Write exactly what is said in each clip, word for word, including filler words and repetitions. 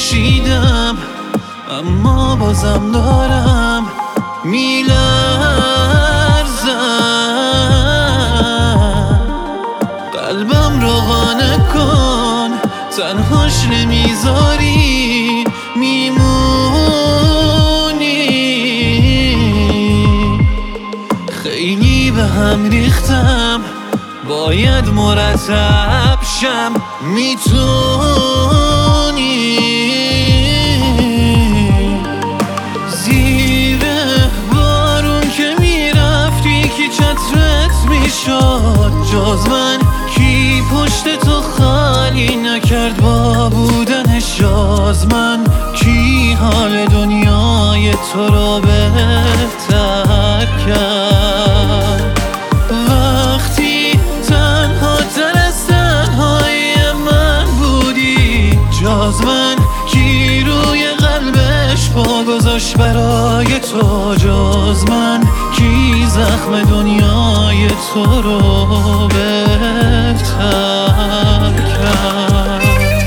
پوشیدم، اما بازم دارم میلرزم. قلبم رو قانع کن، تنهاش نمیذاری میمونی. خیلی به هم ریختم، باید مرتب شم. میتونی زیر بارون که میرفتی کی چترت میشد جز من؟ کی پشت تو خالی نکرد با بودنش جز من؟ کی حال دنیای تو رو بهتر کرد وقتی تنها تر از تنهای من بودی جز من؟ کی روی قلبش پا گذاشت برای تو جز من؟ کی زخم دنیای تو رو بهتر کرد؟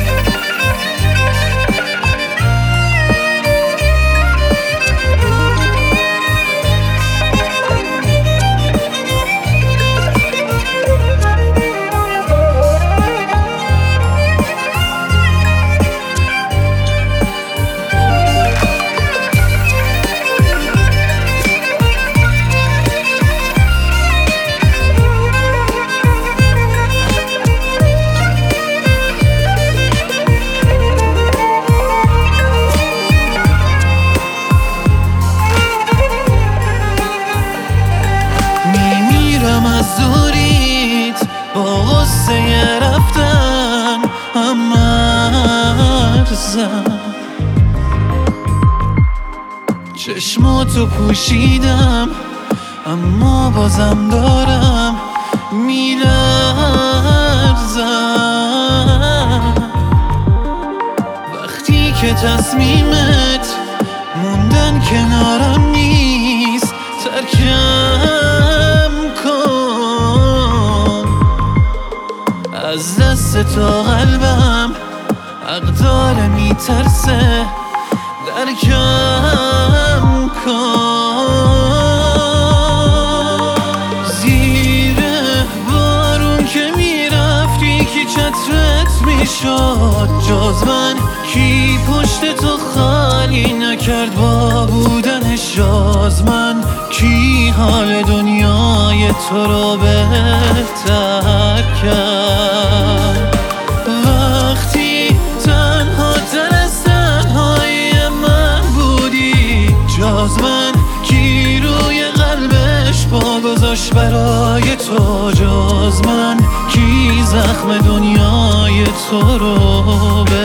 از دوریت با غصه رفتن هم مرزم. چشماتو پوشیدم، اما بازم دارم میلرزم. وقتی که تصمیمت موندن کنارم نیست، ترکم کن. از دست تا قلبم حق داره میترسه، درکم کن. زیر بارون که میرفتی کی چترت میشد جز من؟ کی پشت تو خالی نکرد با بودنش جز من؟ کی حال دنیای تو رو بهتر کرد وقتی تنها تر از تنهای من بودی جز من؟ کی روی قلبش پا گذاشت برای تو جز من؟ کی زخم دنیای تو رو بهتر